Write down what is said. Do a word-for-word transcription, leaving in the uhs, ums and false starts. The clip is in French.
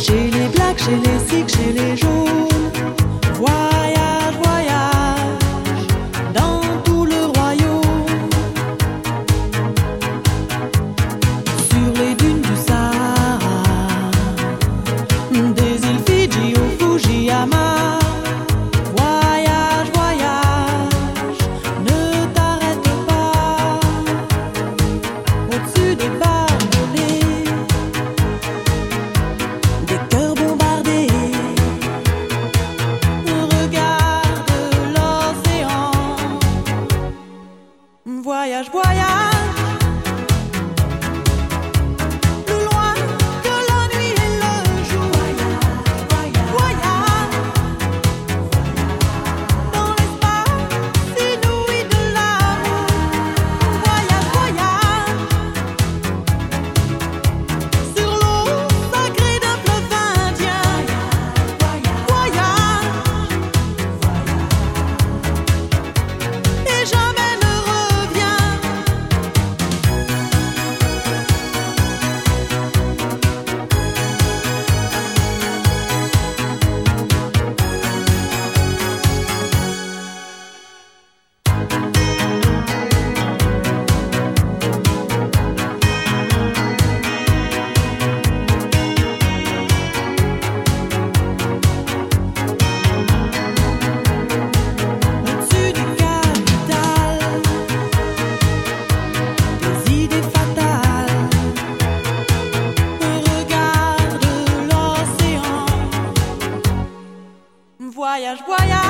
Chez les blacks, chez les sikhs, chez les jaunes. Voyage, voyage dans tout le royaume. Sur les dunes du Sahara, des îles Fidji au Fujiyama. Voyage, voyage, ne t'arrête pas. Au-dessus des barbelés, des cœurs bombardés. Regarde l'océan. Voyage, voyage, plus loin que la nuit et le jour. Voyage dans l'espace inouï de l'amour. Voyage, voyage sur l'eau sacrée d'un fleuve indien. Voyage et jamais ne reviens. Au-dessus des capitales, des idées fatales. Regarde l'océan. Voyage, voyage.